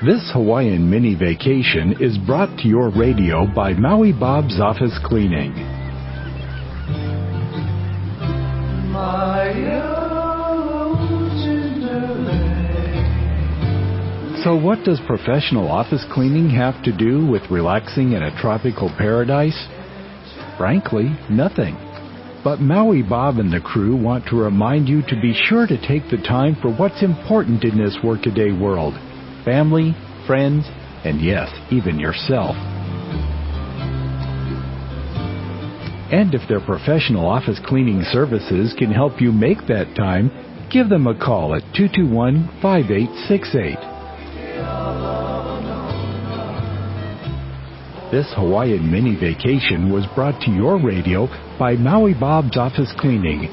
This Hawaiian mini vacation is brought to your radio by Maui Bob's Office Cleaning. So what does professional office cleaning have to do with relaxing in a tropical paradise? Frankly, nothing. But Maui Bob and the crew want to remind you to be sure to take the time for what's important in this workaday world. Family, friends, and yes, even yourself. And if their professional office cleaning services can help you make that time, give them a call at 221-5868. This Hawaiian mini vacation was brought to your radio by Maui Bob's Office Cleaning,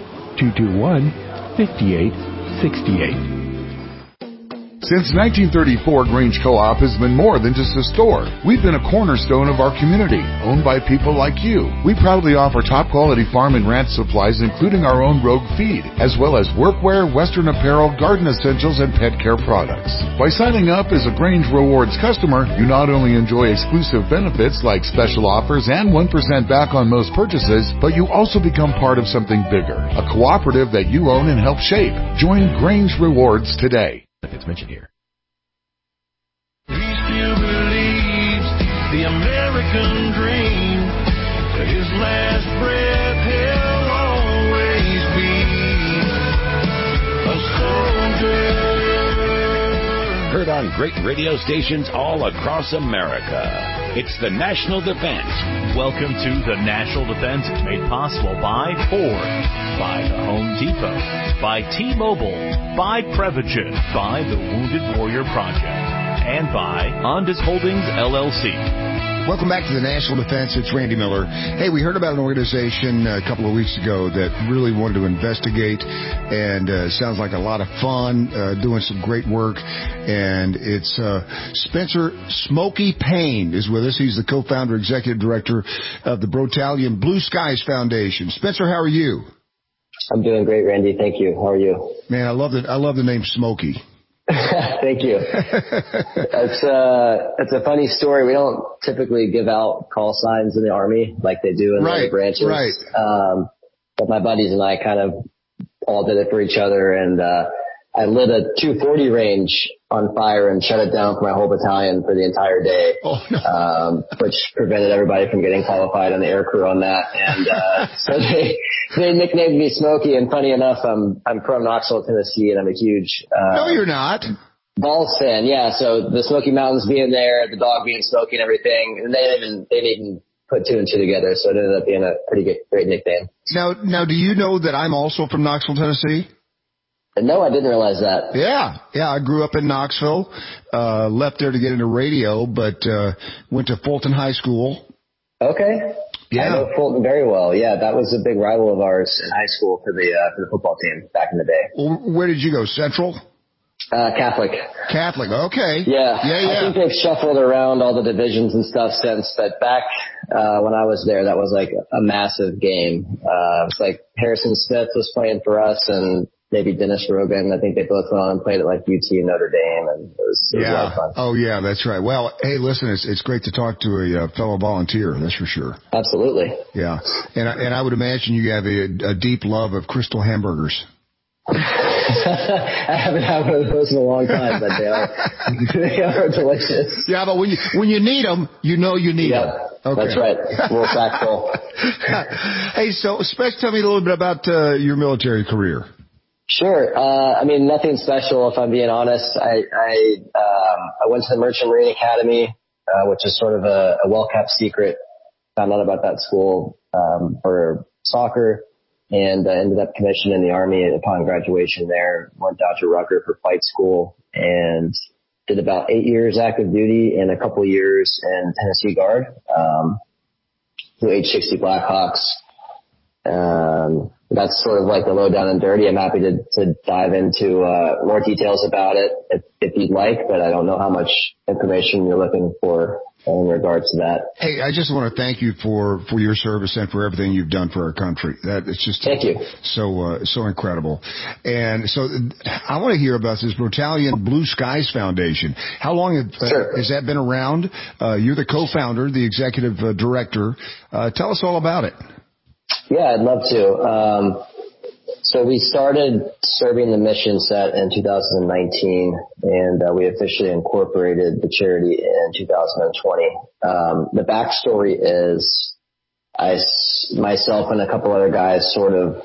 221-5868. Since 1934, Grange Co-op has been more than just a store. We've been a cornerstone of our community, owned by people like you. We proudly offer top-quality farm and ranch supplies, including our own Rogue feed, as well as workwear, Western apparel, garden essentials, and pet care products. By signing up as a Grange Rewards customer, you not only enjoy exclusive benefits like special offers and 1% back on most purchases, but you also become part of something bigger, a cooperative that you own and help shape. Join Grange Rewards today. It's mentioned here. He still believes the American dream. His last breath, he'll always be a soldier. Heard on great radio stations all across America. It's the National Defense. Welcome to the National Defense. It's made possible by Ford, by the Home Depot, by T-Mobile, by Prevagen, by the Wounded Warrior Project, and by Ondas Holdings, LLC. Welcome back to the National Defense. It's Randy Miller. Hey, we heard about an organization a couple of weeks ago that really wanted to investigate, and sounds like a lot of fun, doing some great work. And it's Spencer Smokey Payne is with us. He's the co-founder, executive director of the Brotalion Blue Skies Foundation. Spencer, how are you? I'm doing great, Randy. Thank you. How are you? Man, I love the name Smokey. Thank you. It's a funny story. We don't typically give out call signs in the Army like they do in the other branches. Right. But my buddies and I kind of all did it for each other, and I lit a 240 range on fire and shut it down for my whole battalion for the entire day, which prevented everybody from getting qualified on the air crew on that. And so they nicknamed me Smokey. And funny enough, I'm from Knoxville, Tennessee, and I'm a huge no, you're not. Vols fan. Yeah, so the Smoky Mountains being there, the dog being Smokey and everything, and they didn't even put two and two together, so it ended up being a pretty great nickname. Now, do you know that I'm also from Knoxville, Tennessee? No, I didn't realize that. Yeah, I grew up in Knoxville, left there to get into radio, but went to Fulton High School. Okay. Yeah. I know Fulton very well. Yeah, that was a big rival of ours in high school for the football team back in the day. Well, where did you go? Central? Catholic. Catholic, okay. Yeah. I think they've shuffled around all the divisions and stuff since, but back when I was there, that was like a massive game. It's like Harrison Smith was playing for us, and maybe Dennis Rogan. I think they both went on and played at like UT and Notre Dame, and it was a lot of fun. Oh, yeah, that's right. Well, hey, listen, it's great to talk to a fellow volunteer, that's for sure. Absolutely. Yeah, and I would imagine you have a deep love of Crystal hamburgers. I haven't had one of those in a long time, but they are delicious. Yeah, but when you need them, you know you need them. Okay. That's right. A little sack full. Hey, so Spec, tell me a little bit about your military career. Sure. I mean, nothing special, if I'm being honest. I went to the Merchant Marine Academy, which is sort of a well-kept secret. Found out about that school for soccer, and ended up commissioned in the Army upon graduation there. Went down to Rucker for flight school and did about 8 years active duty and a couple years in Tennessee Guard, the H-60 Blackhawks. That's sort of like the low down and dirty. I'm happy to dive into more details about it if you'd like, but I don't know how much information you're looking for in regards to that. Hey, I just want to thank you for your service and for everything you've done for our country. That it's just Thank you. So incredible. And so I want to hear about this Brotalion Blue Skies Foundation. How long has that been around? You're the co-founder, the executive director. Tell us all about it. Yeah, I'd love to. So we started serving the mission set in 2019, and we officially incorporated the charity in 2020. The backstory is myself and a couple other guys sort of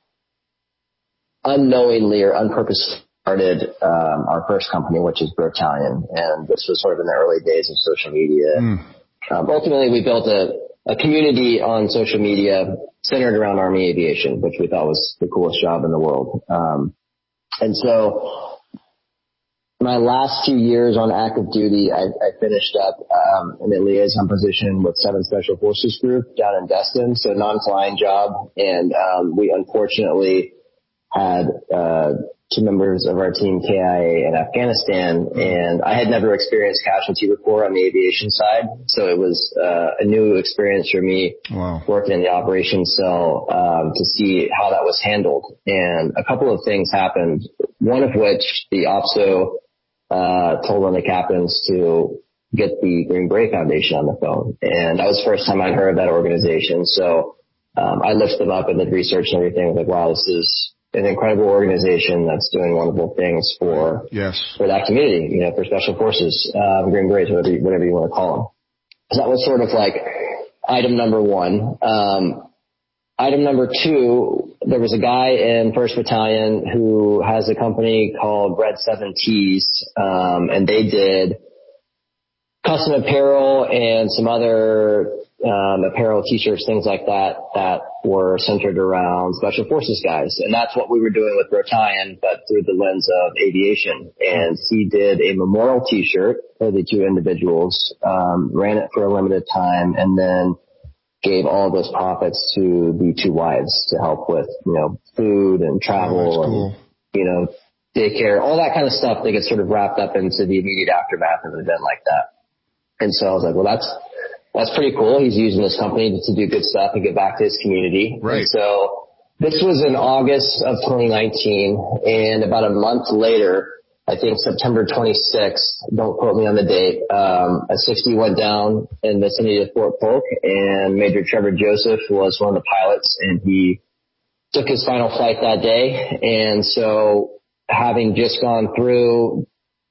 unknowingly or unpurposely started our first company, which is Brotalion, and this was sort of in the early days of social media. Ultimately, we built a community on social media centered around Army aviation, which we thought was the coolest job in the world. And so my last few years on active duty, I finished up in a liaison position with 7th Special Forces Group down in Destin, so non-flying job. And we unfortunately had 2 members of our team KIA in Afghanistan, and I had never experienced casualty before on the aviation side, so it was a new experience for me. Wow. Working in the operations cell to see how that was handled. And a couple of things happened, one of which the OPSO told one of the captains to get the Green Beret Foundation on the phone, and that was the first time I'd heard of that organization. So I lifted them up and did research and everything. I was like, wow, this is an incredible organization that's doing wonderful things for that community, for special forces, Green Berets, whatever you want to call them. So that was sort of like item number 1. Item number 2, there was a guy in 1st Battalion who has a company called Red 7 Tees, and they did custom apparel and some other apparel, t-shirts, things like that were centered around special forces guys. And that's what we were doing with Brotalion, but through the lens of aviation. And he did a memorial t-shirt for the 2 individuals, ran it for a limited time, and then gave all of those profits to the 2 wives to help with, food and travel and, daycare, all that kind of stuff that gets sort of wrapped up into the immediate aftermath of an event like that. And so I was like, well, that's pretty cool. He's using this company to do good stuff and get back to his community. Right. And so this was in August of 2019, and about a month later, I think September 26th, don't quote me on the date, a 60 went down in the vicinity of Fort Polk, and Major Trevor Joseph was one of the pilots, and he took his final flight that day. And so having just gone through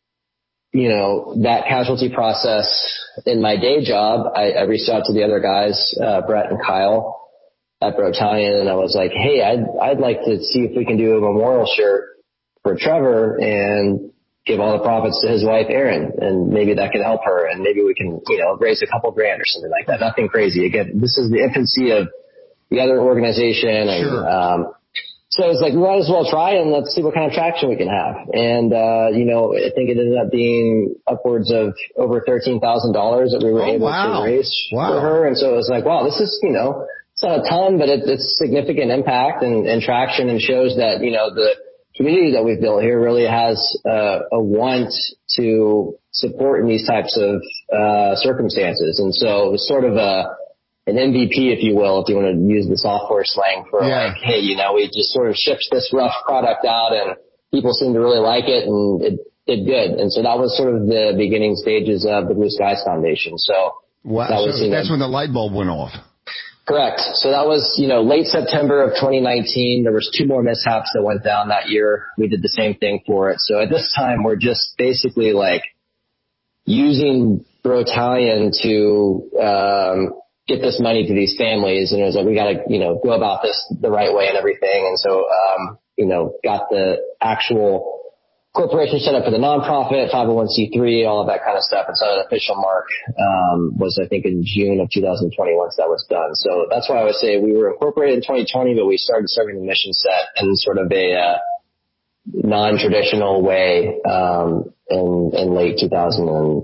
that casualty process in my day job, I reached out to the other guys, Brett and Kyle at Brotalion, and I was like, hey, I'd like to see if we can do a memorial shirt for Trevor and give all the profits to his wife, Erin, and maybe that can help her, and maybe we can, raise a couple grand or something like that. Nothing crazy. Again, this is the infancy of the other organization, and so I was like, we might as well try and let's see what kind of traction we can have. And, I think it ended up being upwards of over $13,000 that we were able to raise for her. And so it was like, wow, this is, it's not a ton, but it's significant impact and traction, and shows that, the community that we've built here really has a want to support in these types of circumstances. And so it was sort of an MVP, if you will, if you want to use the software slang for like, hey, we just sort of shipped this rough product out and people seem to really like it, and it did good. And so that was sort of the beginning stages of the Blue Skies Foundation. So that's when the light bulb went off. Correct. So that was, late September of 2019. There was 2 more mishaps that went down that year. We did the same thing for it. So at this time, we're just basically like using Brotalion to get this money to these families, and it was like, we got to, go about this the right way and everything. And so, got the actual corporation set up for the nonprofit, 501c3, all of that kind of stuff. And so an official mark, was I think in June of 2020 once that was done. So that's why I would say we were incorporated in 2020, but we started serving the mission set in sort of a, non-traditional way, in late 2019.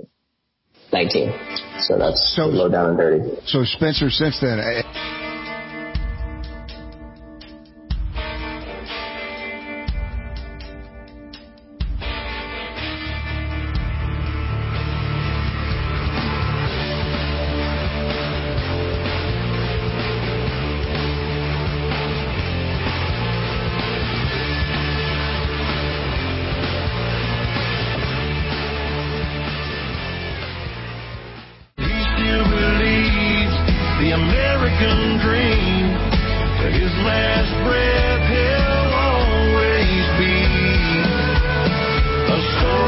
So that's low down and dirty. So Spencer, since then, American dream. To his last breath, he'll always be a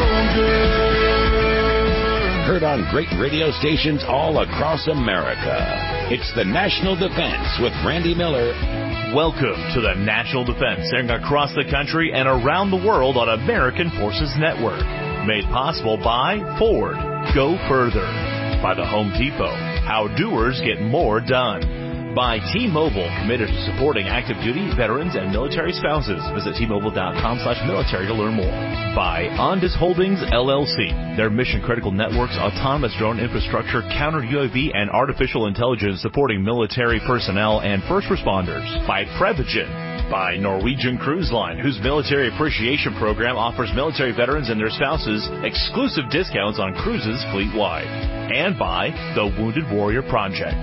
soldier. Heard on great radio stations all across America. It's the National Defense with Randy Miller. Welcome to the National Defense, airing across the country and around the world on American Forces Network. Made possible by Ford, Go Further. By the Home Depot, how doers get more done. By T-Mobile, committed to supporting active duty, veterans, and military spouses. Visit T-Mobile.com/military to learn more. By Ondas Holdings, LLC. Their mission-critical networks, autonomous drone infrastructure, counter-UAV, and artificial intelligence supporting military personnel and first responders. By Prevagen. By Norwegian Cruise Line, whose military appreciation program offers military veterans and their spouses exclusive discounts on cruises fleet-wide. And by the Wounded Warrior Project.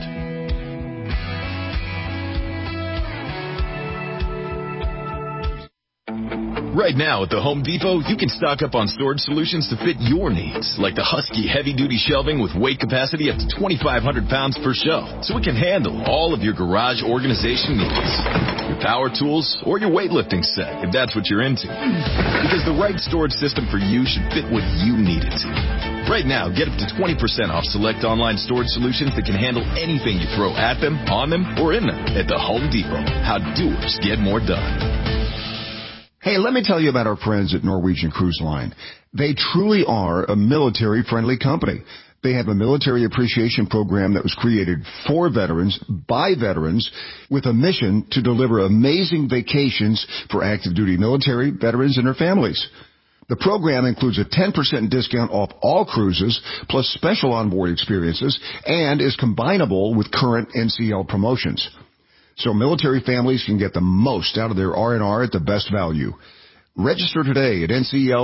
Right now at the Home Depot, you can stock up on storage solutions to fit your needs, like the Husky heavy-duty shelving with weight capacity up to 2,500 pounds per shelf, so it can handle all of your garage organization needs. Your power tools, or your weightlifting set, if that's what you're into. Because the right storage system for you should fit what you need it to. Right now, get up to 20% off select online storage solutions that can handle anything you throw at them, on them, or in them at the Home Depot. How doers get more done. Hey, let me tell you about our friends at Norwegian Cruise Line. They truly are a military-friendly company. They have a military appreciation program that was created for veterans, by veterans, with a mission to deliver amazing vacations for active duty military, veterans, and their families. The program includes a 10% discount off all cruises, plus special onboard experiences, and is combinable with current NCL promotions. So military families can get the most out of their R&R at the best value. Register today at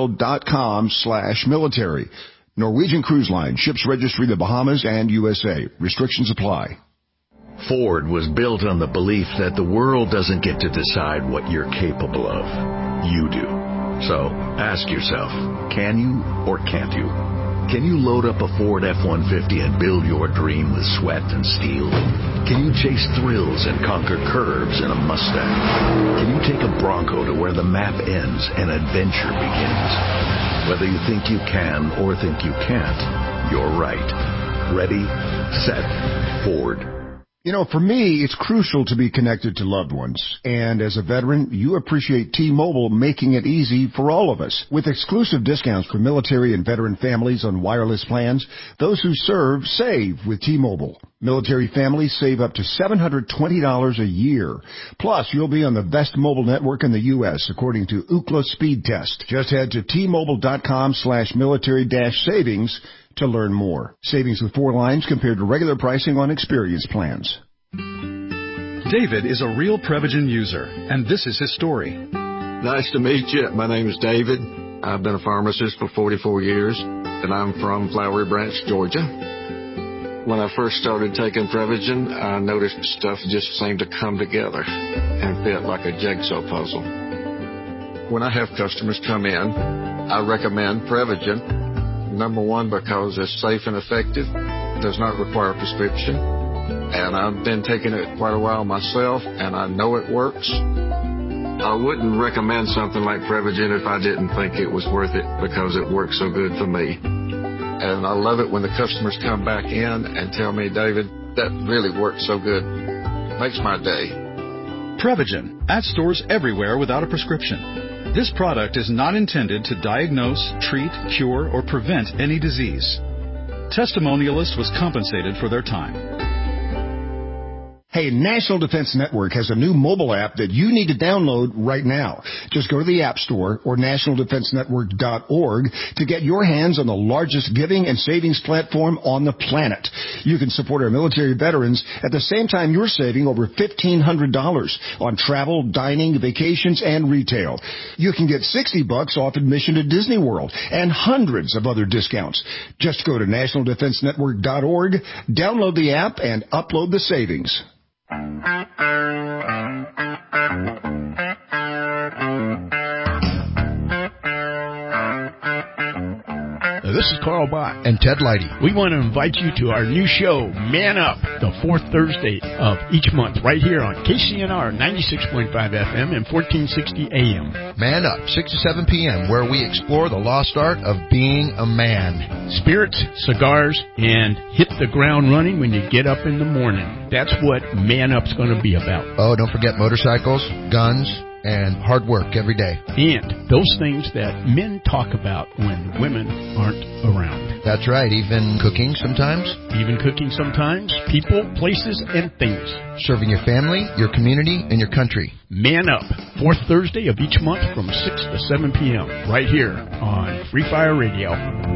ncl.com/military. Norwegian Cruise Line, ships registry the Bahamas and USA. Restrictions apply. Ford was built on the belief that the world doesn't get to decide what you're capable of. You do. So ask yourself, can you or can't you? Can you load up a Ford F-150 and build your dream with sweat and steel? Can you chase thrills and conquer curves in a Mustang? Can you take a Bronco to where the map ends and adventure begins? Whether you think you can or think you can't, you're right. Ready, set, Ford. You know, for me, it's crucial to be connected to loved ones. And as a veteran, you appreciate T-Mobile making it easy for all of us. With exclusive discounts for military and veteran families on wireless plans, those who serve save with T-Mobile. Military families save up to $720 a year. Plus, you'll be on the best mobile network in the U.S., according to Ookla Speed Test. Just head to T-Mobile.com/military-savings to learn more. Savings with 4 lines compared to regular pricing on experience plans. David is a real Prevagen user, and this is his story. Nice to meet you. My name is David. I've been a pharmacist for 44 years, and I'm from Flowery Branch, Georgia. When I first started taking Prevagen, I noticed stuff just seemed to come together and fit like a jigsaw puzzle. When I have customers come in, I recommend Prevagen. Number one, because it's safe and effective, does not require a prescription, and I've been taking it quite a while myself, and I know it works. I wouldn't recommend something like Prevagen if I didn't think it was worth it, because it works so good for me. And I love it when the customers come back in and tell me, David, that really worked so good. Makes my day. Prevagen, at stores everywhere without a prescription. This product is not intended to diagnose, treat, cure, or prevent any disease. Testimonialist was compensated for their time. Hey, National Defense Network has a new mobile app that you need to download right now. Just go to the App Store or nationaldefensenetwork.org to get your hands on the largest giving and savings platform on the planet. You can support our military veterans at the same time you're saving over $1,500 on travel, dining, vacations, and retail. You can get $60 off admission to Disney World and hundreds of other discounts. Just go to nationaldefensenetwork.org, download the app, and upload the savings. This is Carl Bott. And Ted Leidy. We want to invite you to our new show, Man Up, the fourth Thursday of each month, right here on KCNR 96.5 FM and 1460 AM. Man Up, 6 to 7 p.m., where we explore the lost art of being a man. Spirits, cigars, and hit the ground running when you get up in the morning. That's what Man Up's going to be about. Oh, don't forget motorcycles, guns, and hard work every day. And those things that men talk about when women aren't around. That's right. Even cooking sometimes. People, places, and things. Serving your family, your community, and your country. Man Up, fourth Thursday of each month from 6 to 7 p.m. right here on Free Fire Radio.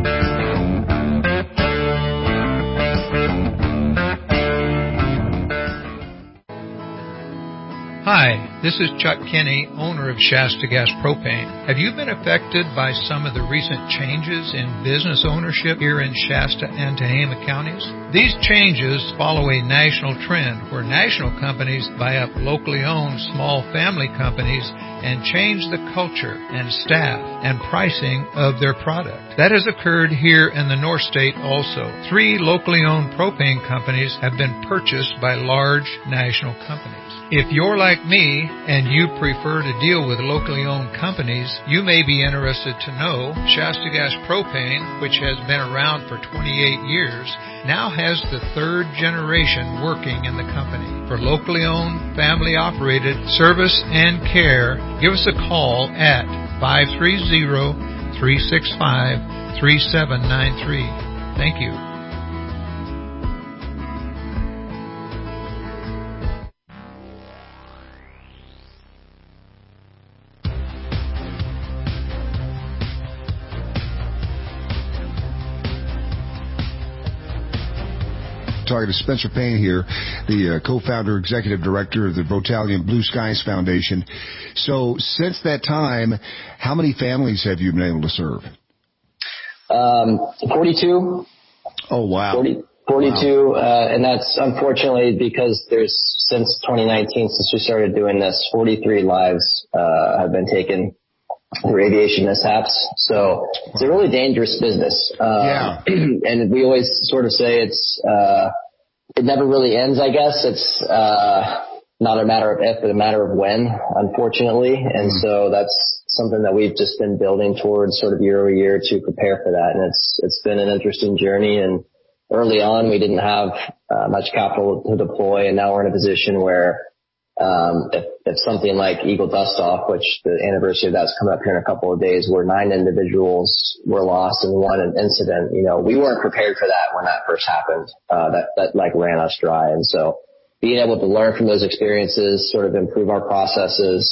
Hi, this is Chuck Kinney, owner of Shasta Gas Propane. Have you been affected by some of the recent changes in business ownership here in Shasta and Tehama counties? These changes follow a national trend where national companies buy up locally owned small family companies and change the culture and staff and pricing of their product. That has occurred here in the North State also. 3 locally owned propane companies have been purchased by large national companies. If you're like me and you prefer to deal with locally owned companies, you may be interested to know Shasta Gas Propane, which has been around for 28 years, now has the 3rd generation working in the company. For locally owned, family operated service and care, give us a call at 530-365-3793. Thank you. Talking to Spencer Payne here, the co-founder, executive director of the Brotalion Blue Skies Foundation. So since that time, how many families have you been able to serve? 42. Oh, wow. 42. Wow. And that's unfortunately because since 2019, since we started doing this, 43 lives have been taken through aviation mishaps. So it's a really dangerous business. And we always sort of say it never really ends, I guess. It's not a matter of if, but a matter of when, unfortunately. And so that's something that we've just been building towards sort of year over year to prepare for that. And it's been an interesting journey. And early on, we didn't have much capital to deploy. And now we're in a position where if something like Eagle Dust Off, which the anniversary of that's coming up here in a couple of days, where 9 individuals were lost in one incident, we weren't prepared for that when that first happened. That like ran us dry. And so being able to learn from those experiences, sort of improve our processes,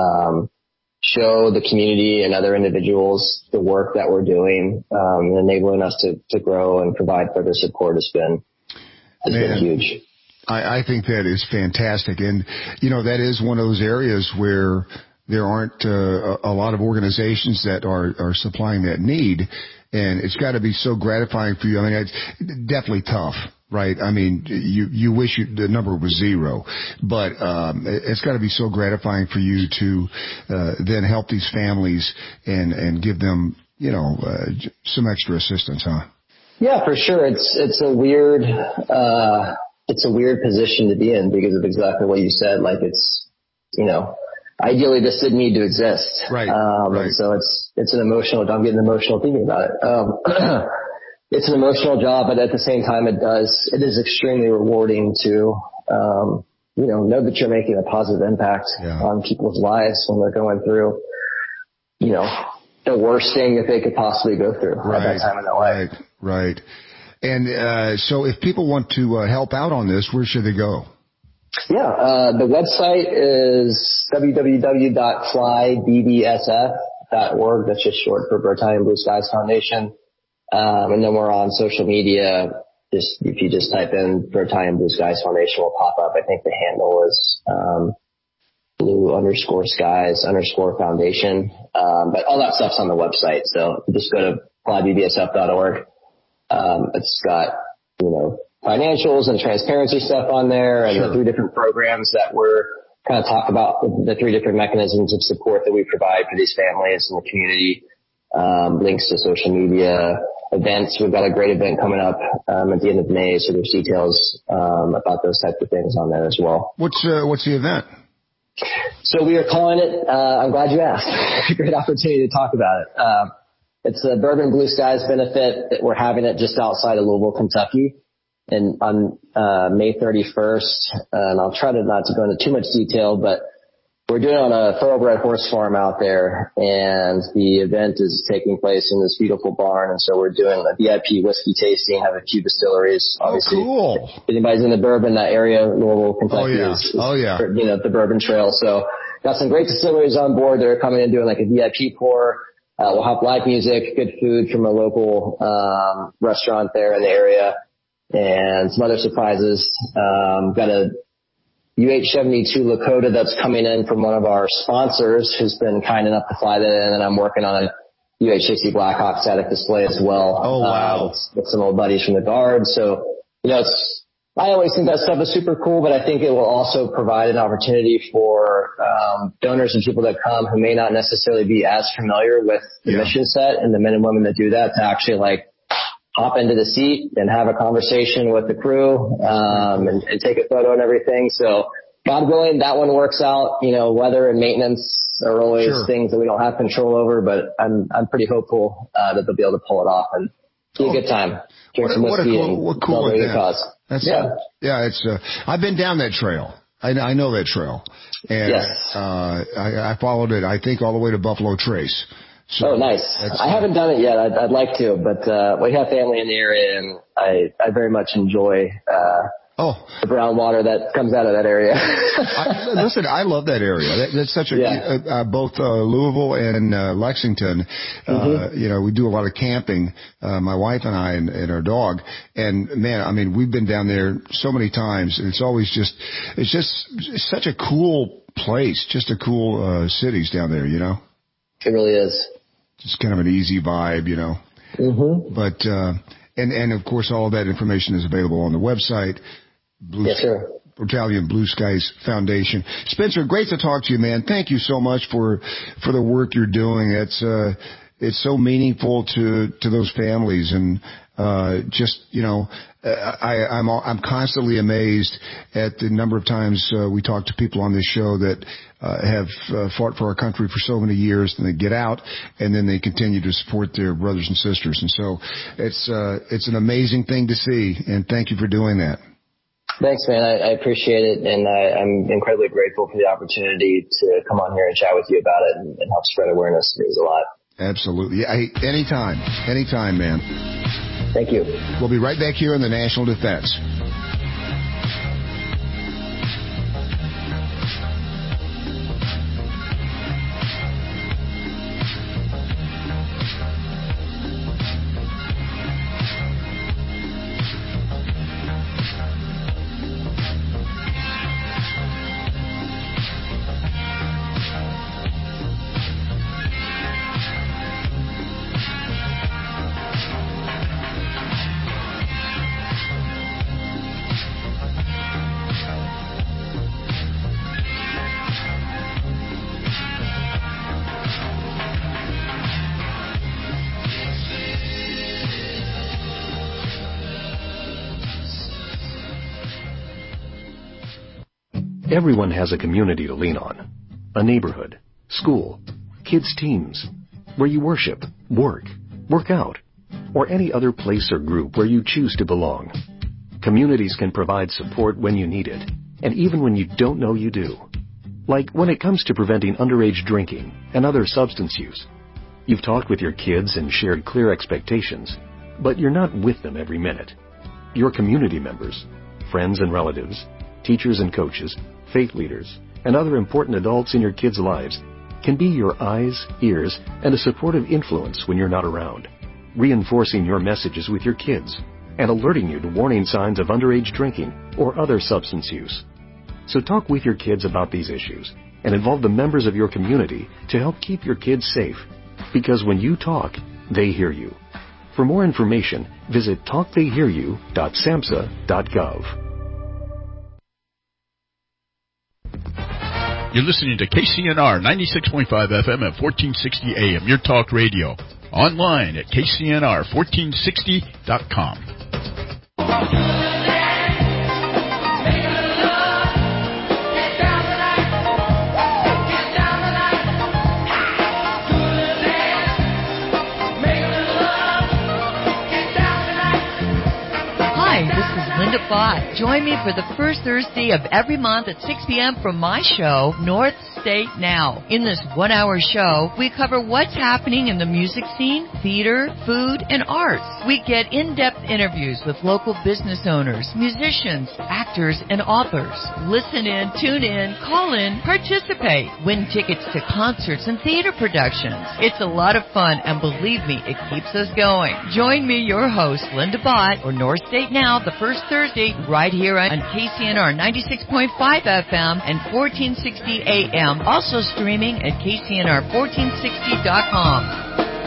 show the community and other individuals the work that we're doing, enabling us to grow and provide further support has been huge. I think that is fantastic. And, that is one of those areas where there aren't a lot of organizations that are supplying that need. And it's got to be so gratifying for you. I mean, it's definitely tough, right? I mean, you wish the number was 0, but it's got to be so gratifying for you to then help these families and give them, some extra assistance, huh? Yeah, for sure. It's a weird position to be in because of exactly what you said. Like ideally this didn't need to exist. Right. And so it's an emotional, I'm getting emotional thinking about it. It's an emotional job, but at the same time it is extremely rewarding to, know that you're making a positive impact on people's lives when they're going through, the worst thing that they could possibly go through at that time in their life. Right. And so if people want to help out on this, where should they go? Yeah, the website is www.flybbsf.org. That's just short for Brotalion Blue Skies Foundation. And then we're on social media. If you just type in Brotalion Blue Skies Foundation, will pop up. I think the handle is blue_skies_foundation. But all that stuff's on the website. So just go to flybbsf.org. It's got, financials and transparency stuff on there and the 3 different programs that we're kind of talk about the 3 different mechanisms of support that we provide for these families in the community, links to social media, events. We've got a great event coming up at the end of May, so there's details about those types of things on there as well. What's the event? So we are calling it, I'm glad you asked. Great opportunity to talk about it. It's the Bourbon Blue Skies benefit. We're having it just outside of Louisville, Kentucky, and on May 31st. And I'll try to not to go into too much detail, but we're doing it on a thoroughbred horse farm out there, and the event is taking place in this beautiful barn. And so we're doing a VIP whiskey tasting, have a few distilleries. Obviously, cool. If anybody's in the bourbon, that area, Louisville, Kentucky, is the bourbon trail. So got some great distilleries on board that are coming in doing like a VIP pour. We'll have live music, good food from a local restaurant there in the area, and some other surprises. Got a UH-72 Lakota that's coming in from one of our sponsors who's been kind enough to fly that in, and I'm working on a UH-60 Blackhawk static display as well. Oh, wow. With some old buddies from the Guard. So, I always think that stuff is super cool, but I think it will also provide an opportunity for donors and people that come who may not necessarily be as familiar with the mission set and the men and women that do that to actually like hop into the seat and have a conversation with the crew, and take a photo and everything. So God willing, that one works out. Weather and maintenance are always things that we don't have control over, but I'm pretty hopeful that they'll be able to pull it off and be a good time. Drink some whiskey and celebrate a cause. It's I've been down that trail. I know that trail. And I followed it, I think, all the way to Buffalo Trace. So nice. I haven't done it yet. I'd like to, but we have family in the area, and I very much enjoy the brown water that comes out of that area. Listen, I love that area. That's such a both Louisville and Lexington. We do a lot of camping, my wife and I and our dog. And man, I mean, we've been down there so many times, and it's just such a cool place, just a cool cities down there. It really is. Just kind of an easy vibe, Mm-hmm. But, and of course, all of that information is available on the website. Battalion Blue Skies Foundation. Spencer, great to talk to you, man. Thank you so much for the work you're doing. It's so meaningful to those families, and I'm constantly amazed at the number of times we talk to people on this show that have fought for our country for so many years, and they get out, and then they continue to support their brothers and sisters. And so it's an amazing thing to see, and thank you for doing that. Thanks, man. I appreciate it, and I'm incredibly grateful for the opportunity to come on here and chat with you about it and help spread awareness. It means a lot. Absolutely. Anytime, man. Thank you. We'll be right back here in the National Defense. Everyone has a community to lean on. A neighborhood, school, kids' teams, where you worship, work out, or any other place or group where you choose to belong. Communities can provide support when you need it, and even when you don't know you do. Like when it comes to preventing underage drinking and other substance use. You've talked with your kids and shared clear expectations, but you're not with them every minute. Your community members, friends and relatives, teachers and coaches, faith leaders, and other important adults in your kids' lives can be your eyes, ears, and a supportive influence when you're not around, reinforcing your messages with your kids and alerting you to warning signs of underage drinking or other substance use. So talk with your kids about these issues and involve the members of your community to help keep your kids safe, because when you talk, they hear you. For more information, visit talktheyhearyou.samhsa.gov. You're listening to KCNR 96.5 FM at 1460 AM, your talk radio. Online at KCNR1460.com. Linda Bott. Join me for the first Thursday of every month at 6 p.m. for my show, North State Now. In this one-hour show, we cover what's happening in the music scene, theater, food, and arts. We get in-depth interviews with local business owners, musicians, actors, and authors. Listen in, tune in, call in, participate. Win tickets to concerts and theater productions. It's a lot of fun, and believe me, it keeps us going. Join me, your host, Linda Bott, for North State Now, the first Thursday, right here on KCNR 96.5 FM and 1460 AM. Also streaming at KCNR1460.com.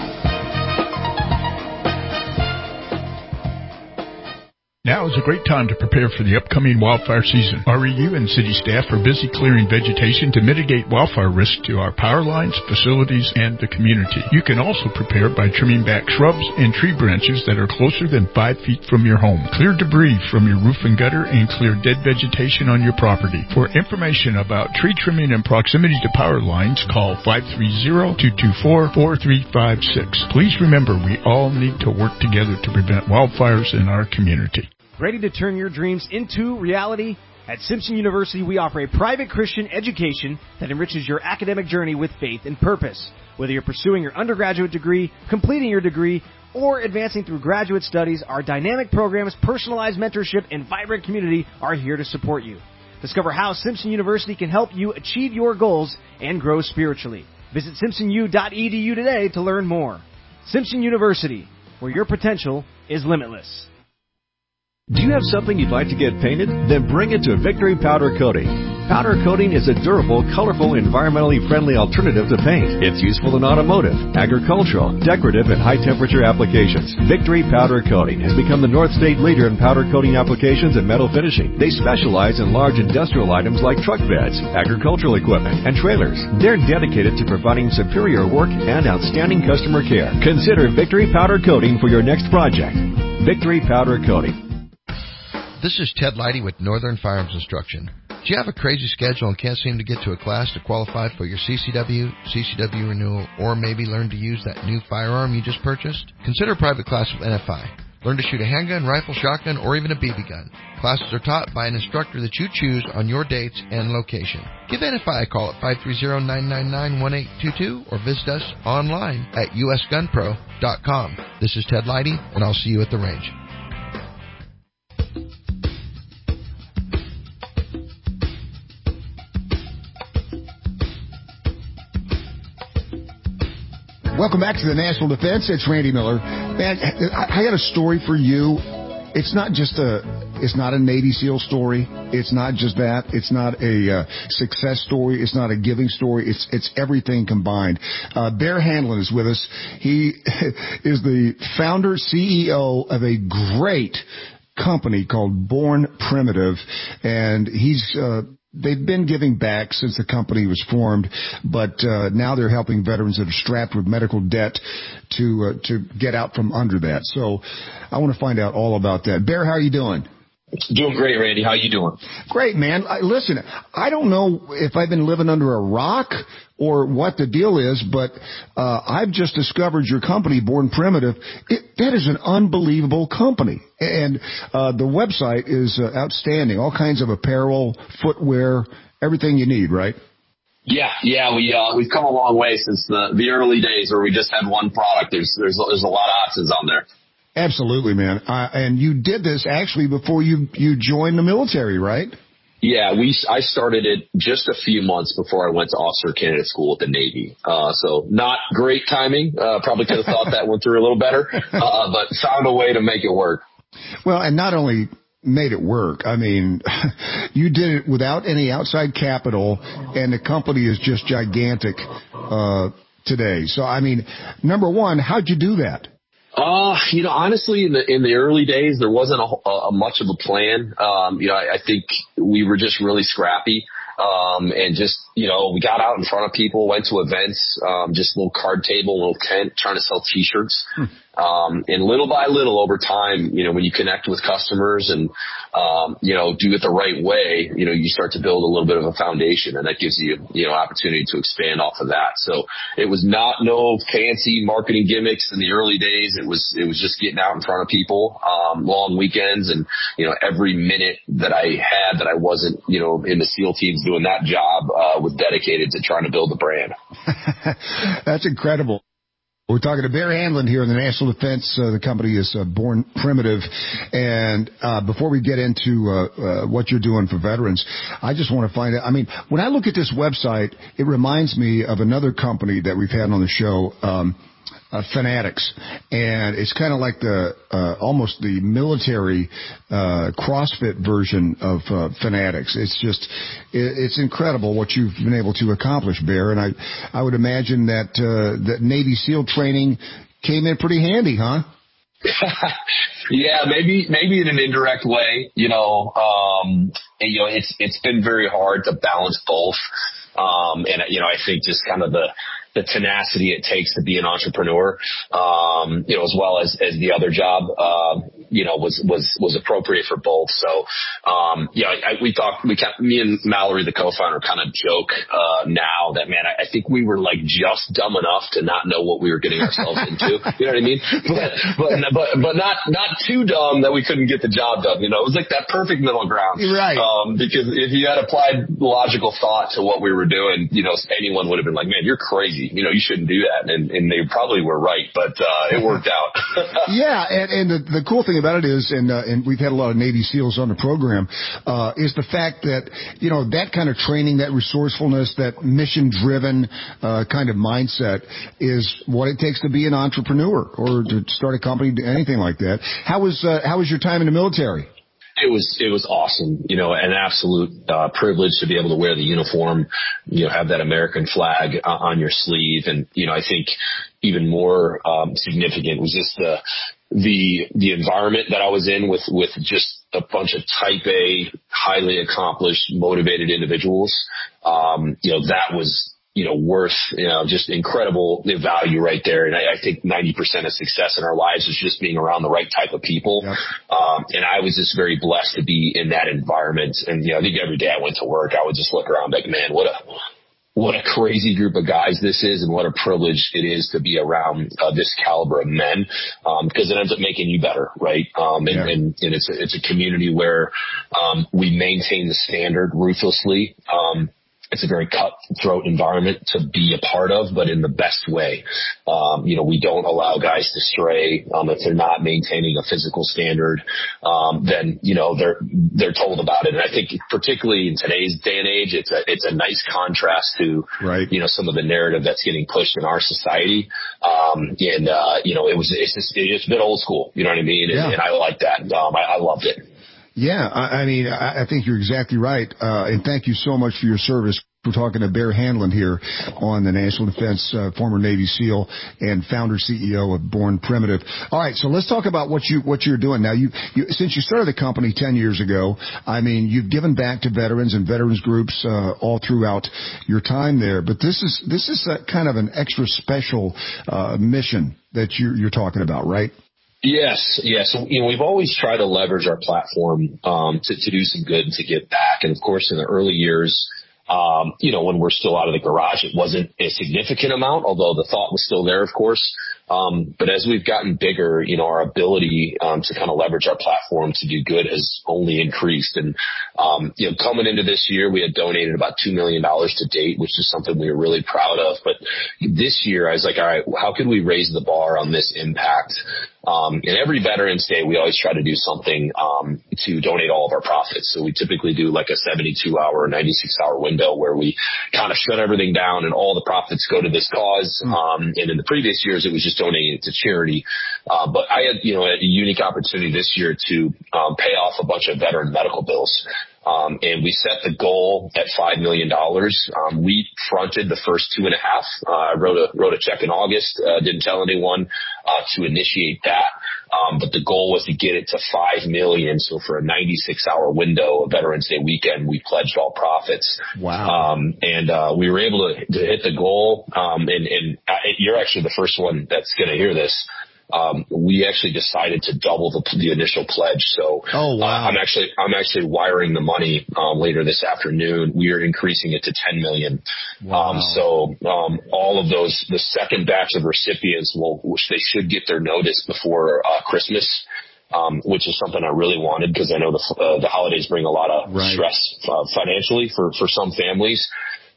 Now is a great time to prepare for the upcoming wildfire season. REU and city staff are busy clearing vegetation to mitigate wildfire risk to our power lines, facilities, and the community. You can also prepare by trimming back shrubs and tree branches that are closer than 5 feet from your home. Clear debris from your roof and gutter and clear dead vegetation on your property. For information about tree trimming and proximity to power lines, call 530-224-4356. Please remember, we all need to work together to prevent wildfires in our community. Ready to turn your dreams into reality? At Simpson University, we offer a private Christian education that enriches your academic journey with faith and purpose. Whether you're pursuing your undergraduate degree, completing your degree, or advancing through graduate studies, our dynamic programs, personalized mentorship, and vibrant community are here to support you. Discover how Simpson University can help you achieve your goals and grow spiritually. Visit simpsonu.edu today to learn more. Simpson University, where your potential is limitless. Do you have something you'd like to get painted? Then bring it to Victory Powder Coating. Powder coating is a durable, colorful, environmentally friendly alternative to paint. It's useful in automotive, agricultural, decorative, and high-temperature applications. Victory Powder Coating has become the North State leader in powder coating applications and metal finishing. They specialize in large industrial items like truck beds, agricultural equipment, and trailers. They're dedicated to providing superior work and outstanding customer care. Consider Victory Powder Coating for your next project. Victory Powder Coating. This is Ted Leidy with Northern Firearms Instruction. Do you have a crazy schedule and can't seem to get to a class to qualify for your CCW renewal, or maybe learn to use that new firearm you just purchased? Consider a private class with NFI. Learn to shoot a handgun, rifle, shotgun, or even a BB gun. Classes are taught by an instructor that you choose on your dates and location. Give NFI a call at 530-999-1822 or visit us online at usgunpro.com. This is Ted Leidy, and I'll see you at the range. Welcome back to the National Defense. It's Randy Miller. Man, I got a story for you. It's not a Navy SEAL story. It's not just that. It's not a success story. It's not a giving story. It's everything combined. Bear Handlin is with us. He is the founder, CEO of a great company called Born Primitive, and they've been giving back since the company was formed, but now they're helping veterans that are strapped with medical debt to get out from under that. So I want to find out all about that. Bear, how are you doing? Doing great, Randy. How you doing? Great, man. Listen, I don't know if I've been living under a rock or what the deal is, but I've just discovered your company, Born Primitive. That is an unbelievable company. And the website is outstanding. All kinds of apparel, footwear, everything you need, right? Yeah. We've come a long way since the early days where we just had one product. There's a lot of options on there. Absolutely, man. And you did this actually before you joined the military, right? Yeah, I started it just a few months before I went to officer candidate school at the Navy. So not great timing. Probably could have thought that went through a little better, but found a way to make it work. Well, and not only made it work, I mean, you did it without any outside capital, and the company is just gigantic today. So, I mean, number one, how'd you do that? Honestly, in the early days, there wasn't a much of a plan. I think we were just really scrappy. and just, we got out in front of people, went to events, just a little card table, a little tent, trying to sell T-shirts. And little by little over time, when you connect with customers and, do it the right way, you start to build a little bit of a foundation, and that gives you, opportunity to expand off of that. So it was no fancy marketing gimmicks in the early days. It was just getting out in front of people, long weekends, and, every minute that I had that I wasn't, in the SEAL teams doing that job, was dedicated to trying to build the brand. That's incredible. We're talking to Bear Handlen here in the National Defense. The company is Born Primitive. And before we get into what you're doing for veterans, I just want to find out, when I look at this website, it reminds me of another company that we've had on the show, Fanatics. And it's kind of like almost the military CrossFit version of Fanatics. It's incredible what you've been able to accomplish, Bear. And I would imagine that Navy SEAL training came in pretty handy, huh? Yeah, maybe in an indirect way. It's been very hard to balance both. And I think just kind of the tenacity it takes to be an entrepreneur, as well as the other job, was appropriate for both. So, me and Mallory, the co-founder, kind of joke, now that, man, I think we were like just dumb enough to not know what we were getting ourselves into. You know what I mean? But not too dumb that we couldn't get the job done. It was like that perfect middle ground. Right. Because if you had applied logical thought to what we were doing, anyone would have been like, man, you're crazy. You shouldn't do that. And they probably were right, but it worked out. Yeah. And the cool thing about it is, and we've had a lot of Navy SEALs on the program, is the fact that, that kind of training, that resourcefulness, that mission-driven kind of mindset is what it takes to be an entrepreneur or to start a company, anything like that. How was your time in the military? It was awesome, an absolute privilege to be able to wear the uniform, have that American flag on your sleeve. And, I think even more significant was just the environment that I was in with just a bunch of type A, highly accomplished, motivated individuals. That was worth, just incredible value right there. And I think 90% of success in our lives is just being around the right type of people. Yep. And I was just very blessed to be in that environment. And, I think every day I went to work, I would just look around like, man, what a crazy group of guys this is, and what a privilege it is to be around this caliber of men, because it ends up making you better, right? And it's a community where we maintain the standard ruthlessly. It's a very cutthroat environment to be a part of, but in the best way. We don't allow guys to stray. If they're not maintaining a physical standard, then, they're told about it. And I think particularly in today's day and age, it's a nice contrast to, right, some of the narrative that's getting pushed in our society. It's a bit old school, you know what I mean? Yeah. And I like that. I loved it. Yeah, I think you're exactly right. And thank you so much for your service. We're talking to Bear Handlen here on the National Defense, former Navy SEAL and founder CEO of Born Primitive. All right, so let's talk about what you're doing now. You since you started the company 10 years ago, you've given back to veterans and veterans groups all throughout your time there. But this is kind of an extra special mission that you're talking about, right? Yes. So, we've always tried to leverage our platform to do some good and to give back. And of course, in the early years, when we're still out of the garage, it wasn't a significant amount, although the thought was still there, of course. But as we've gotten bigger, our ability to kind of leverage our platform to do good has only increased. And coming into this year, we had donated about $2 million to date, which is something we were really proud of. But this year, I was like, all right, how can we raise the bar on this impact? And every Veterans Day, we always try to do something to donate all of our profits. So we typically do like a 72-hour, 96-hour window where we kind of shut everything down and all the profits go to this cause. And in the previous years, it was just donating it to charity. But I had, a unique opportunity this year to pay off a bunch of veteran medical bills. And we set the goal at $5 million. We fronted the first 2.5. I wrote a check in August, didn't tell anyone, to initiate that. But the goal was to get it to 5 million. So for a 96-hour window, a Veterans Day weekend, we pledged all profits. Wow. We were able to hit the goal. You're actually the first one that's going to hear this. We actually decided to double the initial pledge. So, I'm actually wiring the money, later this afternoon. We are increasing it to 10 million. Wow. All of those, the second batch of recipients which they should get their notice before, Christmas. Which is something I really wanted because I know the holidays bring a lot of stress, financially for some families.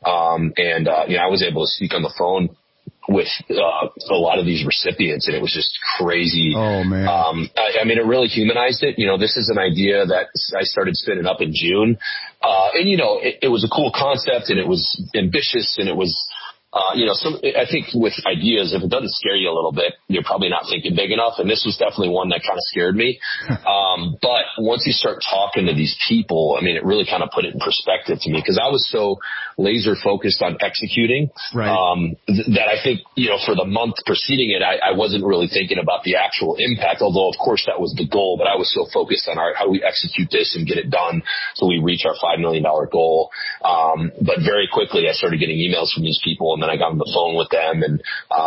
I was able to speak on the phone with a lot of these recipients, and it was just crazy. Oh, man. It really humanized it. This is an idea that I started spinning up in June. It was a cool concept, and it was ambitious, and it was, I think with ideas, if it doesn't scare you a little bit, you're probably not thinking big enough. And this was definitely one that kind of scared me. But once you start talking to these people, it really kind of put it in perspective to me because I was so laser focused on executing, that I think, for the month preceding it, I wasn't really thinking about the actual impact, although of course that was the goal, but I was so focused on how do we execute this and get it done so we reach our $5 million goal. But very quickly I started getting emails from these people, and then I got on the phone with them, and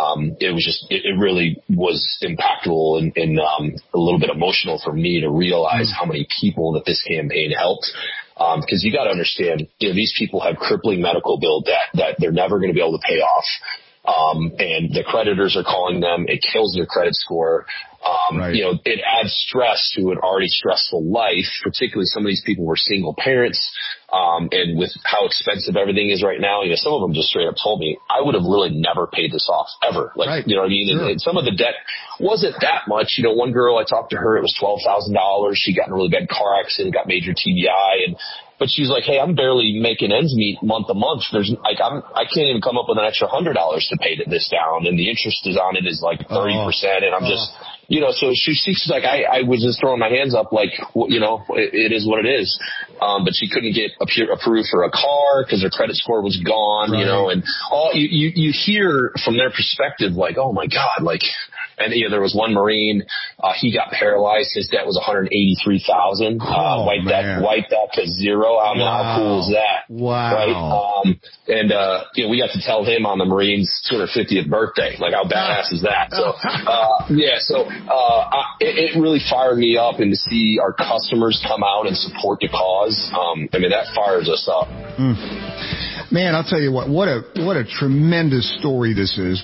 it really was impactful and a little bit emotional for me to realize how many people that this campaign helped. Because you got to understand, these people have crippling medical bill debt that they're never going to be able to pay off. And the creditors are calling them. It kills their credit score. It adds stress to an already stressful life, particularly some of these people were single parents. And with how expensive everything is right now, some of them just straight up told me, I would have really never paid this off ever. You know what I mean? Sure. And some of the debt wasn't that much. One girl, I talked to her, it was $12,000. She got in a really bad car accident, got major TBI, but she's like, hey, I'm barely making ends meet month to month. I can't even come up with an extra $100 to pay this down. And the interest is on it is like 30%. And I'm just, so she's like, I was just throwing my hands up like, it is what it is. But she couldn't get approved for a car because her credit score was gone, and all you hear from their perspective, like, oh my God, and there was one Marine, he got paralyzed. His debt was $183,000. Wiped that to zero. How cool is that? Wow. Right? We got to tell him on the Marine's 250th birthday. Like, how badass is that? So, it really fired me up, and to see our customers come out and support the cause, that fires us up. Man, I'll tell you what a tremendous story this is.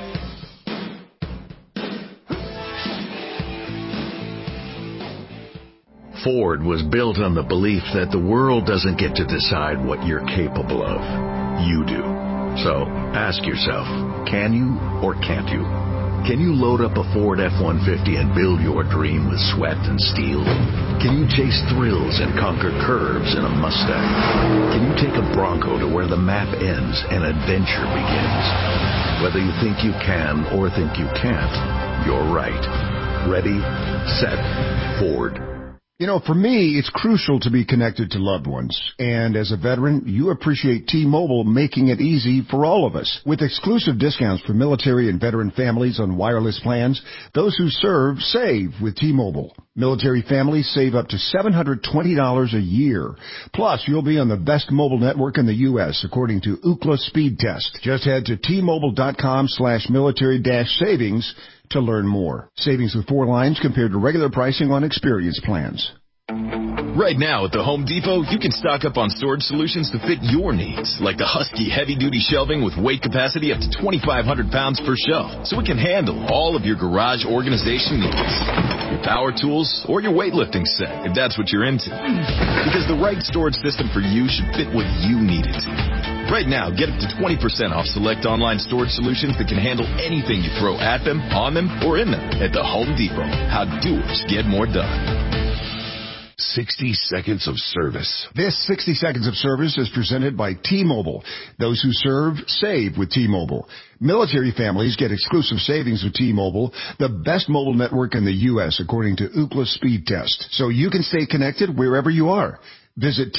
Ford was built on the belief that the world doesn't get to decide what you're capable of. You do. So ask yourself, can you or can't you? Can you load up a Ford F-150 and build your dream with sweat and steel? Can you chase thrills and conquer curves in a Mustang? Can you take a Bronco to where the map ends and adventure begins? Whether you think you can or think you can't, you're right. Ready, set, Ford. For me, it's crucial to be connected to loved ones. And as a veteran, you appreciate T-Mobile making it easy for all of us. With exclusive discounts for military and veteran families on wireless plans, those who serve save with T-Mobile. Military families save up to $720 a year. Plus, you'll be on the best mobile network in the U.S., according to Ookla Speed Test. Just head to T-Mobile.com/military-savings to learn more. Savings with 4 lines compared to regular pricing on experience plans. Right now at the Home Depot, you can stock up on storage solutions to fit your needs, like the Husky heavy-duty shelving with weight capacity up to 2,500 pounds per shelf, so it can handle all of your garage organization needs, your power tools, or your weightlifting set, if that's what you're into. Because the right storage system for you should fit what you need it to. Right now, get up to 20% off select online storage solutions that can handle anything you throw at them, on them, or in them at the Home Depot. How doers get more done. 60 seconds of service. This 60 seconds of service is presented by T-Mobile. Those who serve, save with T-Mobile. Military families get exclusive savings with T-Mobile, the best mobile network in the U.S., according to Ookla Speed Test. So you can stay connected wherever you are. Visit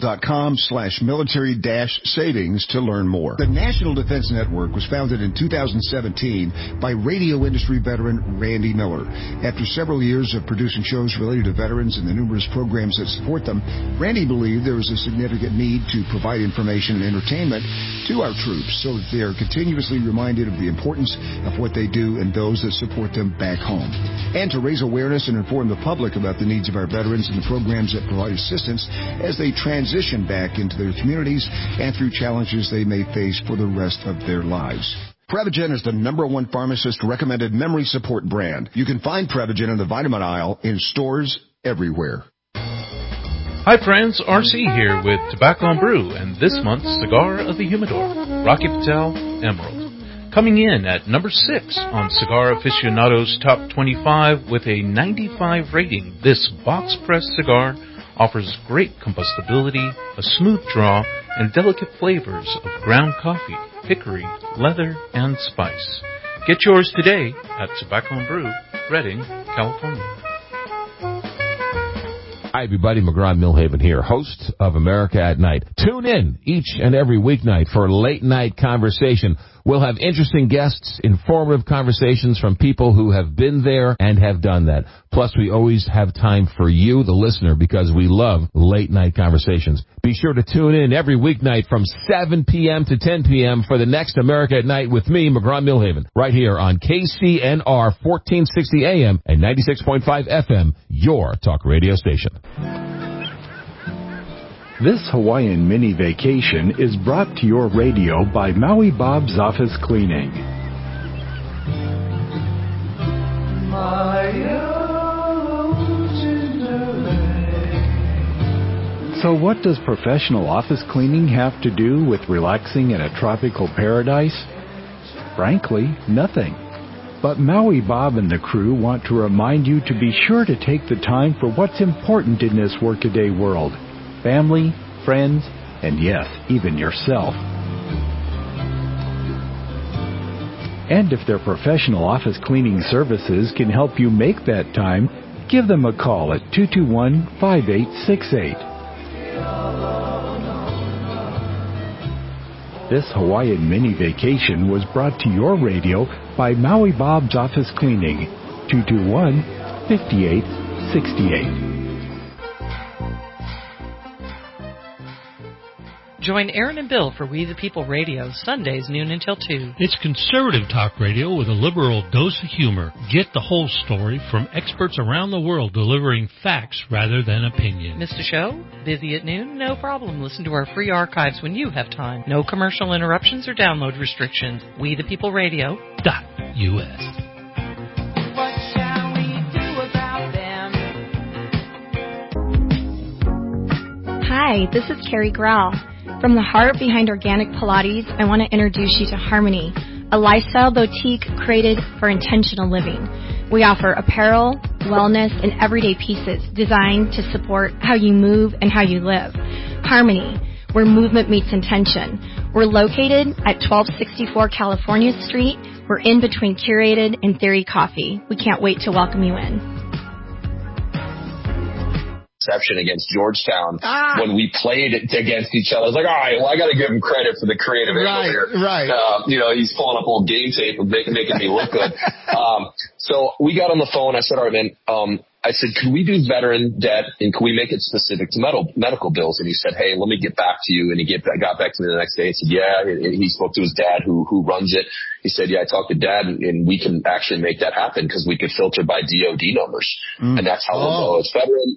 T-Mobile.com/military-savings to learn more. The National Defense Network was founded in 2017 by radio industry veteran Randy Miller. After several years of producing shows related to veterans and the numerous programs that support them, Randy believed there was a significant need to provide information and entertainment to our troops so that they are continuously reminded of the importance of what they do and those that support them back home, and to raise awareness and inform the public about the needs of our veterans and the programs that provide assistance as they transition back into their communities and through challenges they may face for the rest of their lives. Prevagen is the #1 pharmacist-recommended memory support brand. You can find Prevagen in the vitamin aisle in stores everywhere. Hi friends, RC here with Tobacco and Brew and this month's Cigar of the Humidor, Rocky Patel Emerald. Coming in at number 6 on Cigar Aficionado's Top 25 with a 95 rating, this box-pressed cigar offers great combustibility, a smooth draw, and delicate flavors of ground coffee, hickory, leather, and spice. Get yours today at Tobacco and Brew, Redding, California. Hi, everybody. McGraw-Milhaven here, host of America at Night. Tune in each and every weeknight for Late Night Conversation. We'll have interesting guests, informative conversations from people who have been there and have done that. Plus, we always have time for you, the listener, because we love late night conversations. Be sure to tune in every weeknight from 7 p.m. to 10 p.m. for the next America at Night with me, McGraw-Milhaven, right here on KCNR 1460 AM and 96.5 FM, your talk radio station. This Hawaiian mini vacation is brought to your radio by Maui Bob's Office Cleaning. So what does professional office cleaning have to do with relaxing in a tropical paradise? Frankly, nothing. But Maui Bob and the crew want to remind you to be sure to take the time for what's important in this workaday world. Family, friends, and yes, even yourself. And if their professional office cleaning services can help you make that time, give them a call at 221-5868. This Hawaiian mini vacation was brought to your radio by Maui Bob's Office Cleaning, 221-5868. Join Aaron and Bill for We the People Radio, Sundays noon until 2. It's conservative talk radio with a liberal dose of humor. Get the whole story from experts around the world delivering facts rather than opinion. Missed a show? Busy at noon? No problem. Listen to our free archives when you have time. No commercial interruptions or download restrictions. We the People Radio.us. Hi, this is Carrie Grau. From the heart behind Organic Pilates, I want to introduce you to Harmony, a lifestyle boutique created for intentional living. We offer apparel, wellness, and everyday pieces designed to support how you move and how you live. Harmony, where movement meets intention. We're located at 1264 California Street. We're in between Curated and Theory Coffee. We can't wait to welcome you in. Against Georgetown when we played it against each other. I was like, all right, well, I got to give him credit for the creative angle here. Right. He's pulling up old game tape and making me look good. So we got on the phone. I said, all right, man, I said, can we do veteran debt and can we make it specific to medical bills? And he said, hey, let me get back to you. And he got back to me the next day and said, yeah, he spoke to his dad who runs it. He said, yeah, I talked to Dad and we can actually make that happen because we could filter by DOD numbers. And that's how we'll know it's veteran.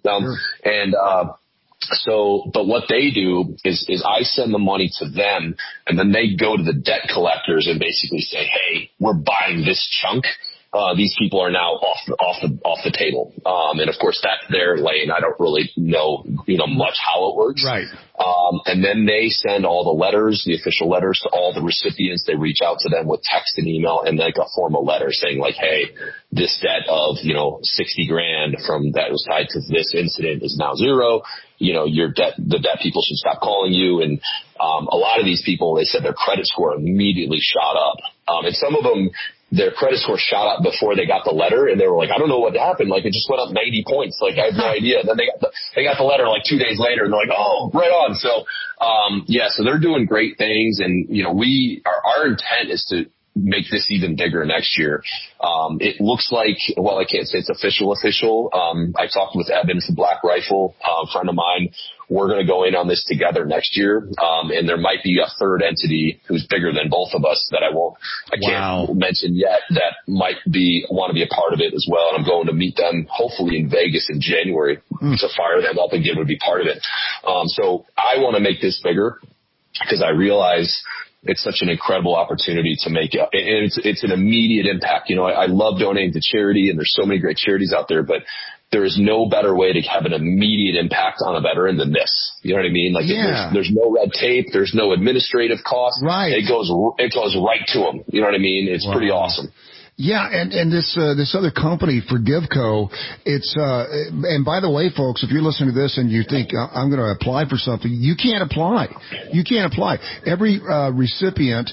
But what they do is I send the money to them and then they go to the debt collectors and basically say, hey, we're buying this chunk. These people are now off the table. And of course that's their lane. I don't really know, much how it works. Right. And then they send all the letters, the official letters to all the recipients. They reach out to them with text and email and like a formal letter saying like, hey, this debt of, $60,000 from that was tied to this incident is now zero. The debt people should stop calling you. And, a lot of these people, they said their credit score immediately shot up. And some of them, their credit score shot up before they got the letter, and they were like, I don't know what happened. Like, it just went up 90 points. Like, I have no idea. And then they got the letter like 2 days later, and they're like, oh, right on. So, so they're doing great things. And, our intent is to make this even bigger next year. It looks like, well, I can't say it's official. I talked with Evan from Black Rifle, a friend of mine. We're going to go in on this together next year. And there might be a third entity who's bigger than both of us that I can't mention yet, that might want to be a part of it as well. And I'm going to meet them hopefully in Vegas in January to fire them up again, would be part of it. So I want to make this bigger because I realize it's such an incredible opportunity to make it. And it's an immediate impact. I love donating to charity, and there's so many great charities out there, but there is no better way to have an immediate impact on a veteran than this. You know what I mean? Like, there's no red tape. There's no administrative cost. Right. It goes right to them. You know what I mean? It's pretty awesome. Yeah, and this other company, Forgivco, it's and by the way, folks, if you're listening to this and you think I'm going to apply for something, you can't apply. You can't apply. Every recipient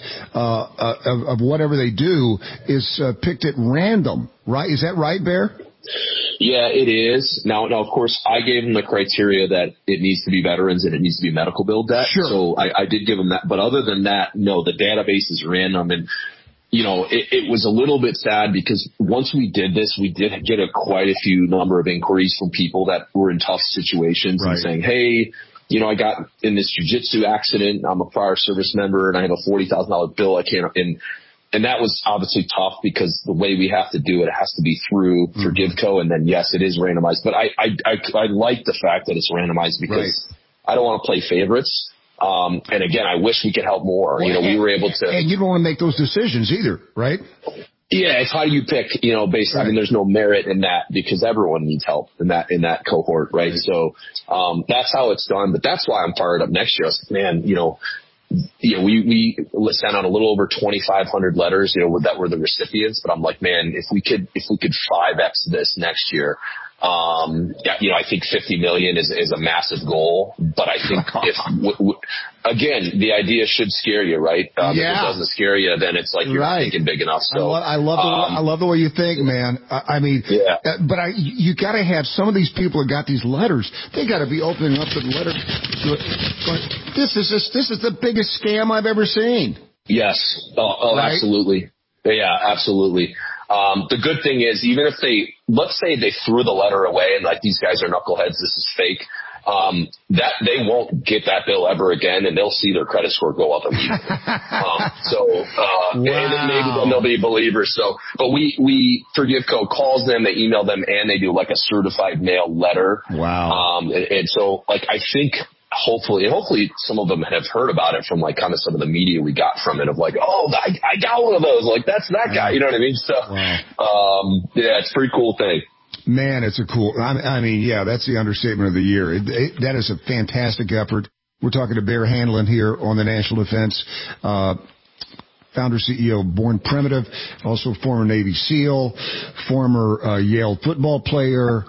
of whatever they do is picked at random, right? Is that right, Bear? Yeah, it is. Now, of course, I gave them the criteria that it needs to be veterans and it needs to be medical bill debt. Sure. So I did give them that. But other than that, no, the database is random. And it was a little bit sad because once we did this, we did get quite a few number of inquiries from people that were in tough situations and saying, hey, I got in this jiu-jitsu accident. I'm a prior service member and I have a $40,000 bill. I can't, and that was obviously tough because the way we have to do it has to be through Forgivco. And then yes, it is randomized, but I like the fact that it's randomized because I don't want to play favorites. And again, I wish we could help more. We were able to. And you don't want to make those decisions either, right? Yeah, it's how do you pick, based I mean, there's no merit in that because everyone needs help in that cohort, right? So, that's how it's done. But that's why I'm fired up next year. I was like, man, we sent out a little over 2,500 letters, that were the recipients. But I'm like, man, if we could 5X this next year, I think 50 million is a massive goal, but I think again, the idea should scare you, right? If it doesn't scare you, then it's like you're not thinking big enough. So I love the way you think, man. But you got to have some of these people that got these letters. They got to be opening up the letter. This is the biggest scam I've ever seen. Yes. Right? Absolutely. Yeah, absolutely. The good thing is, even if let's say they threw the letter away and like, these guys are knuckleheads, this is fake, that they won't get that bill ever again, and they'll see their credit score go up immediately. And maybe they'll be believers. So, but we Forgivco calls them, they email them, and they do like a certified mail letter. Wow. And so, like, I think, hopefully some of them have heard about it from like kind of some of the media we got from it of like, oh, I got one of those. Like, that's that guy. You know what I mean? So, it's a pretty cool thing. Man, it's that's the understatement of the year. That is a fantastic effort. We're talking to Bear Handlen here on the National Defense, founder, CEO of Born Primitive, also former Navy SEAL, former Yale football player.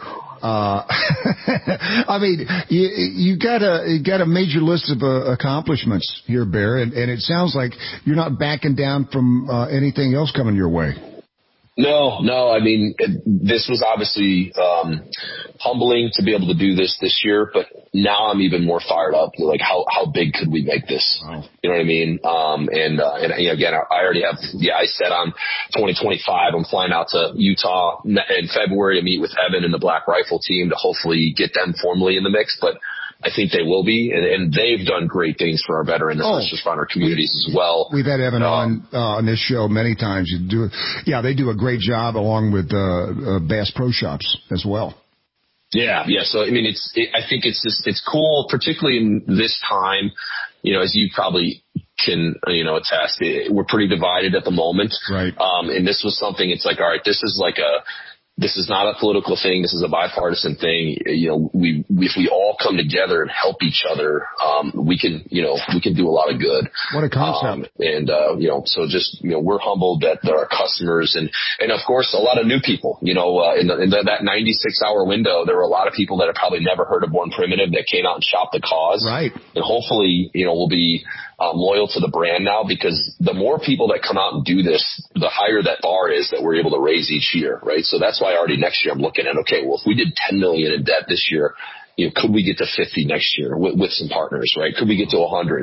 You got a major list of accomplishments here, Bear, and it sounds like you're not backing down from anything else coming your way. No. I mean, this was obviously humbling to be able to do this year, but now I'm even more fired up. Like, how big could we make this? Wow. You know what I mean? Again, I already have I said on 2025, I'm flying out to Utah in February to meet with Evan and the Black Rifle team to hopefully get them formally in the mix. But I think they will be, and they've done great things for our veteran and first responder communities as well. We've had Evan on this show many times. They do a great job along with Bass Pro Shops as well. Yeah. So I mean, I think it's cool, particularly in this time. As you probably can attest, we're pretty divided at the moment. Right. And this was something. It's like, all right, this is like this is not a political thing. This is a bipartisan thing. If we all come together and help each other, we can do a lot of good. What a concept. So just, we're humbled that there are customers and of course, a lot of new people, in that 96-hour window, there were a lot of people that have probably never heard of Born Primitive that came out and shopped the cause. Right. And hopefully, we'll be loyal to the brand now, because the more people that come out and do this, the higher that bar is that we're able to raise each year, right? So that's why already next year I'm looking at, okay, well, if we did 10 million in debt this year, could we get to 50 next year with some partners, right? Could we get to 100?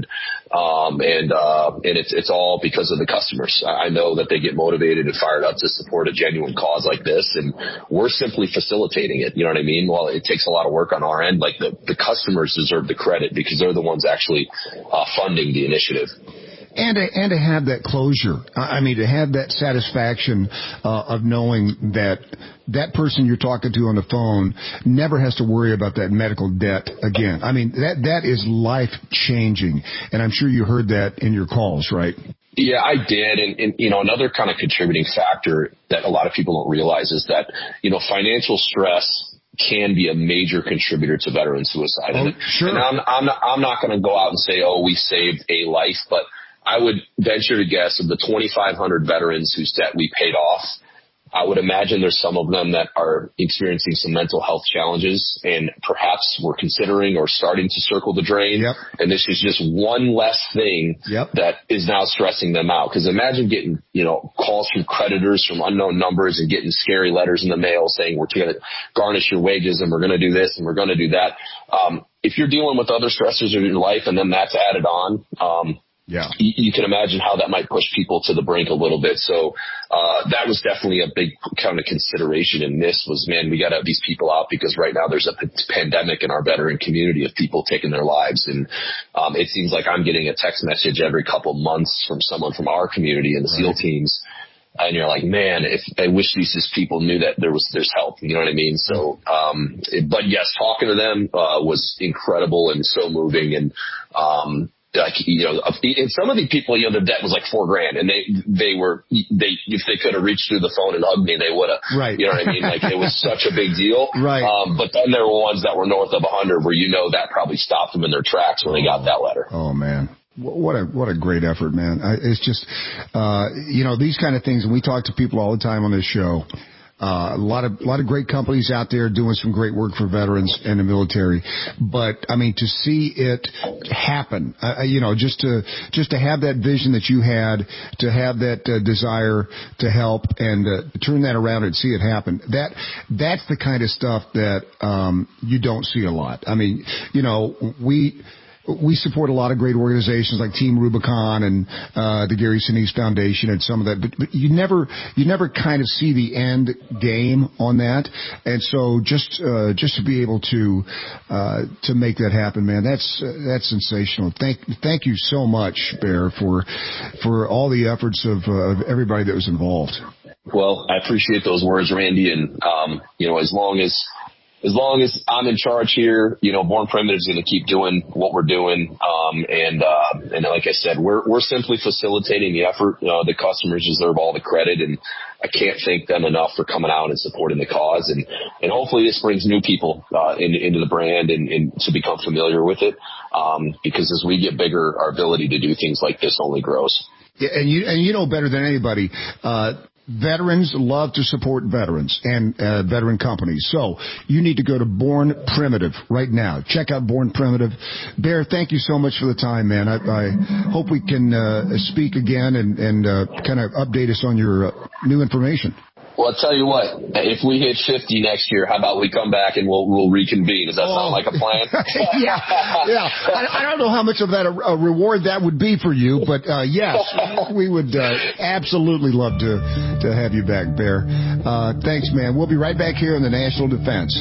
And it's all because of the customers. I know that they get motivated and fired up to support a genuine cause like this, and we're simply facilitating it. You know what I mean? While it takes a lot of work on our end, like the customers deserve the credit because they're the ones actually funding the initiative. And to have that closure, to have that satisfaction of knowing that that person you're talking to on the phone never has to worry about that medical debt again. That is life changing, and I'm sure you heard that in your calls, right? Yeah, I did. And another kind of contributing factor that a lot of people don't realize is that, financial stress can be a major contributor to veteran suicide. Oh, sure. And I'm not going to go out and say, oh, we saved a life, but I would venture to guess of the 2,500 veterans whose debt we paid off, I would imagine there's some of them that are experiencing some mental health challenges and perhaps were considering or starting to circle the drain. Yep. And this is just one less thing that is now stressing them out. Because imagine getting, calls from creditors from unknown numbers and getting scary letters in the mail saying we're going to garnish your wages and we're going to do this and we're going to do that. If you're dealing with other stressors in your life and then that's added on, you can imagine how that might push people to the brink a little bit. So that was definitely a big kind of consideration in this was, man, we got to have these people out because right now there's a pandemic in our veteran community of people taking their lives. And it seems like I'm getting a text message every couple months from someone from our community and the SEAL teams. And you're like, man, I wish these people knew that there's help. You know what I mean? So, but yes, talking to them was incredible and so moving. And and some of these people, their debt was like $4,000 and if they could have reached through the phone and hugged me, they would have. Right. You know what I mean? Like it was such a big deal. Right. But then there were ones that were north of 100 where that probably stopped them in their tracks when they got that letter. Oh man. What a great effort, man. It's just, these kind of things, and we talk to people all the time on this show. A lot of great companies out there doing some great work for veterans and the military. But to see it happen, just to have that vision that you had, to have that desire to help and turn that around and see it happen. That's the kind of stuff that you don't see a lot. We support a lot of great organizations like Team Rubicon and the Gary Sinise Foundation and some of that, but you never kind of see the end game on that. And so just to be able to make that happen, man, that's sensational. Thank you so much, Bear, for all the efforts of everybody that was involved. Well, I appreciate those words, Randy, and as long as I'm in charge here, Born Primitive is going to keep doing what we're doing. And like I said, we're simply facilitating the effort. The customers deserve all the credit, and I can't thank them enough for coming out and supporting the cause. And hopefully this brings new people into the brand and to become familiar with it. Because as we get bigger, our ability to do things like this only grows. Yeah, and you know better than anybody, veterans love to support veterans and veteran companies. So you need to go to Born Primitive right now. Check out Born Primitive. Bear, thank you so much for the time, man. I hope we can speak again and kind of update us on your new information. Well, I'll tell you what, if we hit 50 next year, how about we come back and we'll reconvene? Does that sound like a plan? Yeah. I don't know how much of that a reward that would be for you, but yes, we would absolutely love to have you back, Bear. Thanks, man. We'll be right back here in the National Defense.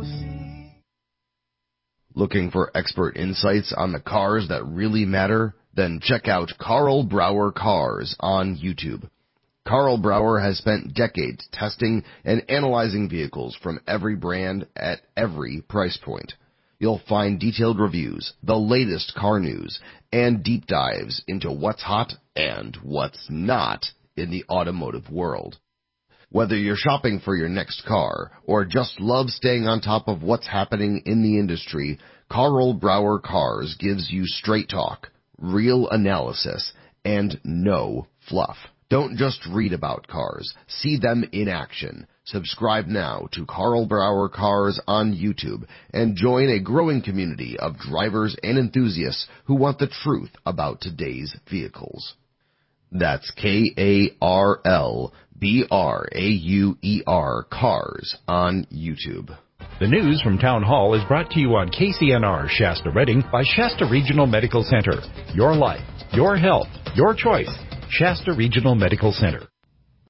Looking for expert insights on the cars that really matter? Then check out Karl Brauer Cars on YouTube. Karl Brauer has spent decades testing and analyzing vehicles from every brand at every price point. You'll find detailed reviews, the latest car news, and deep dives into what's hot and what's not in the automotive world. Whether you're shopping for your next car or just love staying on top of what's happening in the industry, Karl Brauer Cars gives you straight talk, real analysis, and no fluff. Don't just read about cars. See them in action. Subscribe now to Karl Brauer Cars on YouTube and join a growing community of drivers and enthusiasts who want the truth about today's vehicles. That's KarlBrauer Cars on YouTube. The news from Town Hall is brought to you on KCNR Shasta Redding by Shasta Regional Medical Center. Your life, your health, your choice. Shasta Regional Medical Center.